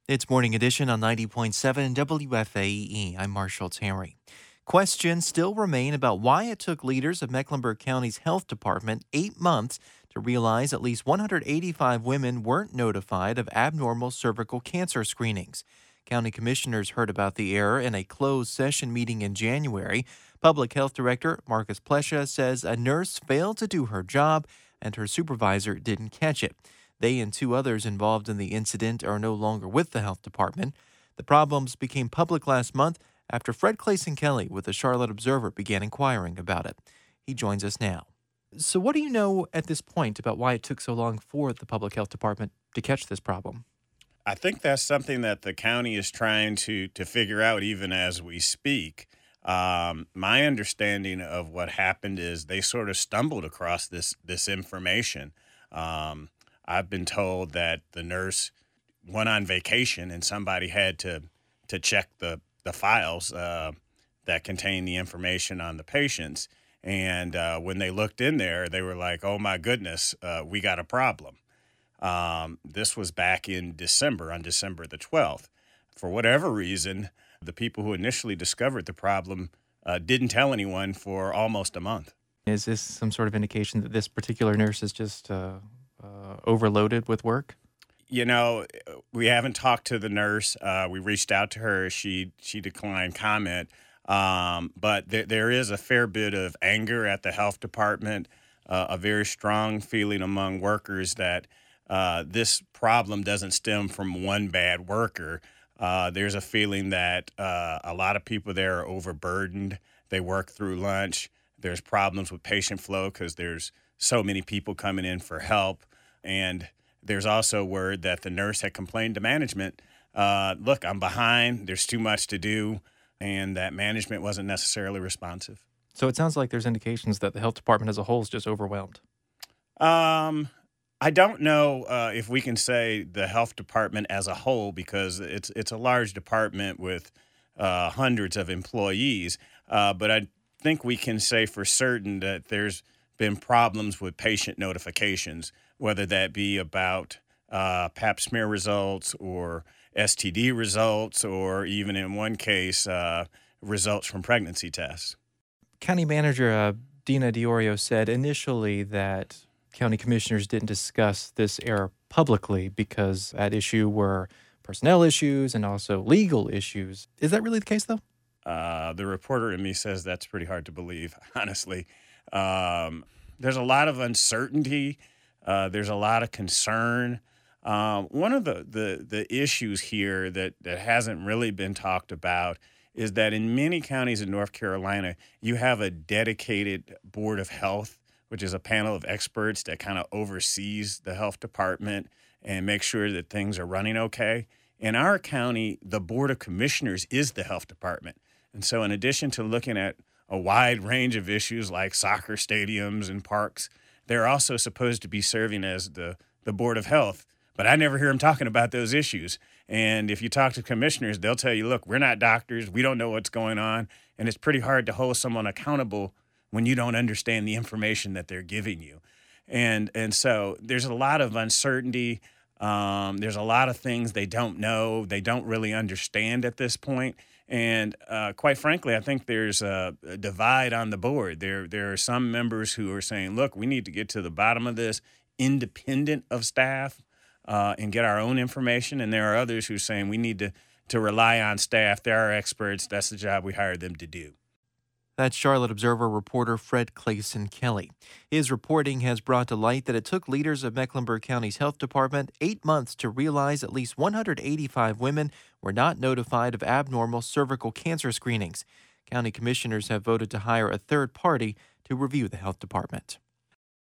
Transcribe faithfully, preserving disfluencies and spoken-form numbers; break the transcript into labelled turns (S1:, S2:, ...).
S1: It's Morning Edition on ninety point seven W F A E. I'm Marshall Terry. Questions still remain about why it took leaders of Mecklenburg County's health department eight months to realize at least one hundred eighty-five women weren't notified of abnormal cervical cancer screenings. County commissioners heard about the error in a closed session meeting in January. Public Health Director Marcus Plesha says a nurse failed to do her job and her supervisor didn't catch it. They and two others involved in the incident are no longer with the health department. The problems became public last month after Fred Clayson Kelly with the Charlotte Observer began inquiring about it. He joins us now. So what do you know at this point about why it took so long for the public health department to catch this problem?
S2: I think that's something that the county is trying to to figure out even as we speak. Um, my understanding of what happened is they sort of stumbled across this this information. Um, I've been told that the nurse went on vacation and somebody had to to check the the files uh, that contain the information on the patients. And uh, when they looked in there, they were like, "Oh my goodness, uh, we got a problem." Um, this was back in December, on December the twelfth. For whatever reason, the people who initially discovered the problem uh, didn't tell anyone for almost a month.
S1: Is this some sort of indication that this particular nurse is just uh, uh, overloaded with work?
S2: You know, we haven't talked to the nurse. Uh, we reached out to her. She she declined comment. Um, but there, there is a fair bit of anger at the health department, uh, a very strong feeling among workers that uh, this problem doesn't stem from one bad worker. Uh, there's a feeling that uh, a lot of people there are overburdened. They work through lunch. There's problems with patient flow because there's so many people coming in for help. And there's also word that the nurse had complained to management, uh, look, I'm behind, there's too much to do, and that management wasn't necessarily responsive.
S1: So it sounds like there's indications that the health department as a whole is just overwhelmed.
S2: Um, I don't know uh, if we can say the health department as a whole because it's it's a large department with uh, hundreds of employees, uh, but I think we can say for certain that there's been problems with patient notifications, whether that be about uh, pap smear results or S T D results, or even in one case, uh, results from pregnancy tests.
S1: County Manager uh, Dina Diorio said initially that county commissioners didn't discuss this error publicly because at issue were personnel issues and also legal issues. Is that really the case, though?
S2: Uh, the reporter in me says that's pretty hard to believe, honestly. Um, there's a lot of uncertainty. Uh, there's a lot of concern. Um, one of the, the, the issues here that, that hasn't really been talked about is that in many counties in North Carolina, you have a dedicated Board of Health, which is a panel of experts that kind of oversees the health department and makes sure that things are running okay. In our county, the Board of Commissioners is the health department. And so in addition to looking at a wide range of issues like soccer stadiums and parks, they're also supposed to be serving as the, the Board of Health. But I never hear them talking about those issues. And if you talk to commissioners, they'll tell you, look, we're not doctors. We don't know what's going on. And it's pretty hard to hold someone accountable when you don't understand the information that they're giving you. And and so there's a lot of uncertainty. Um, there's a lot of things they don't know. They don't really understand at this point. And uh, quite frankly, I think there's a, a divide on the board. There, there are some members who are saying, look, we need to get to the bottom of this independent of staff uh, and get our own information. And there are others who are saying we need to, to rely on staff. They're our experts. That's the job we hired them to do.
S1: That's Charlotte Observer reporter Fred Clayson Kelly. His reporting has brought to light that it took leaders of Mecklenburg County's health department eight months to realize at least one hundred eighty-five women were not notified of abnormal cervical cancer screenings. County commissioners have voted to hire a third party to review the health department.